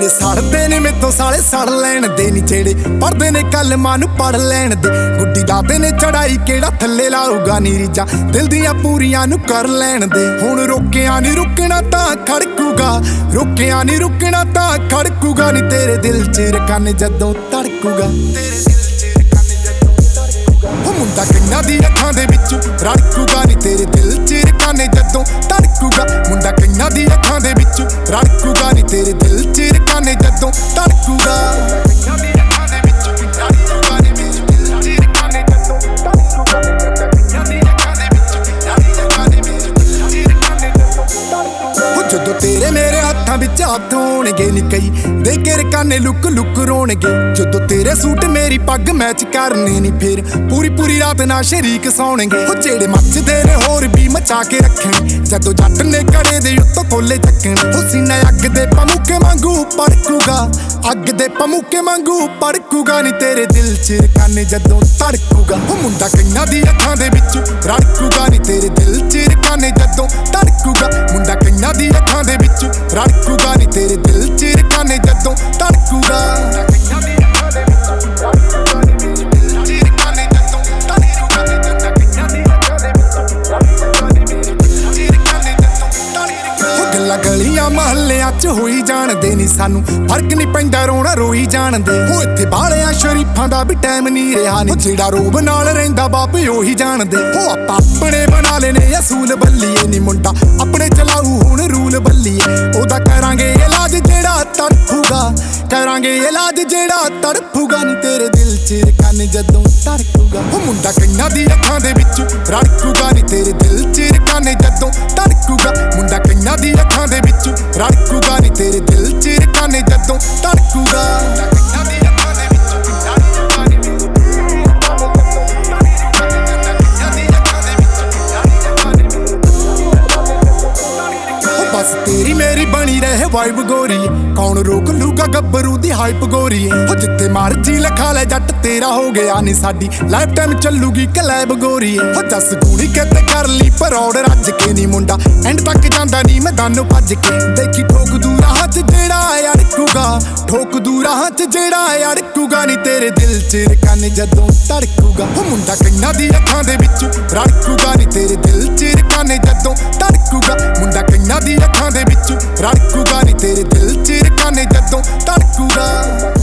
सड़ते ने मेरे तो साले सड़ लैन दे नी जेड़े पढ़दे ने कलमां नूं पढ़ लैन दे गुड्डी लादे ने चढ़ाई केड़ा थल्ले लाऊगा नी रीजा दिल दियां पूरियां नूं कर लैन दे हुण रोकिया नी रुकना तां खड़कूगा रोकिया नी रुकना तां खड़कूगा नी तेरे दिल च रकाने जदों तड़कूगा मुंडा कन्ना दी अखां दे विच रड़कूगा नी तेरे दिल च रकाने जदों तड़कूगा मुंडा कन्ना दी अखां दे विच रड़कूगा नी तेरे दिल च रकाने जदों तड़कूगा जदों तेरे मेरे हाथां विच हत्थ होणगे नी कई दे के रकाने लुक लुक रोणगे जदों तेरे सूट मेरी पग मैच करने नी फिर पूरी पूरी रात ना शरीक सौणगे हो जेड़े मचदे ने होर भी मचा के रखण जदों जट ने कड़े दे उत्तों कोले चक्कण हो सीना अग दे पमुके वांगू पड़कूगा अग दे पमुके वांगू पड़कूगा नी तेरे दिल च रकाने जदों तड़कूगा हो मुंडा कन्ना दी अखां दे विच रड़कूगा नी तेरे दिल च रकाने जदों तड़कूगा मुंडा कन्ना दी अखां दे विच रड़कूगा नी तेरे दिल च रकाने जदों तड़कूगा गलियां महल्लियां च होई जान दे नी सानू फर्क नहीं पैंदा रोना रोई जान दे हो इत्थे बालियां शरीफां दा भी टाइम नहीं रहा नी जेड़ा रोब नाल रहिंदा बाप ओही जान दे हो आपां अपने बना लेने असूल बल्लीए नी मुंडा अपने चलाऊ हुण रूल बल्लीए ओदा करांगे इलाज जेड़ा तड़फूगा करांगे इलाज जेड़ा तड़फूगा नी तेरे दिल च रकाने जदों तड़कूगा हो मुंडा कन्ना दी अखां दे विच रड़कूगा नी तेरे दिल च रकाने जदों तड़कूगा मुंडा कन्ना दी अखां दे विच रड़कूगा नी तेरे दिल च रकाने जदों तड़कूगा बस तेरी मेरी बनी रहे वाइब गोरी कौन रोक लूगा गब्बरू दी हाइप गोरी हो जिथे मर्जी लखा ले जट तेरा हो गया नी साडी लाइफ टाइम चलूगी कलैब गोरी हो दस गुणी किते कर ली परौड़ रज के नी मुंडा एंड तक जांदा नी मैदानों भज के देखी ठोक दूर राह च जेड़ा अड़कूगा ठोक दूर राह च जेड़ा अड़कूगा नी तेरे दिल च रकाने जदों तड़कूगा हो मुंडा कन्ना दी अखां दे विच रड़कूगा नी तेरे दिल च रकाने जदों तड़कूगा मुंडा कन्ना दी अखां दे विच रड़कूगा नी तेरे दिल च रकाने जदों तड़कूगा।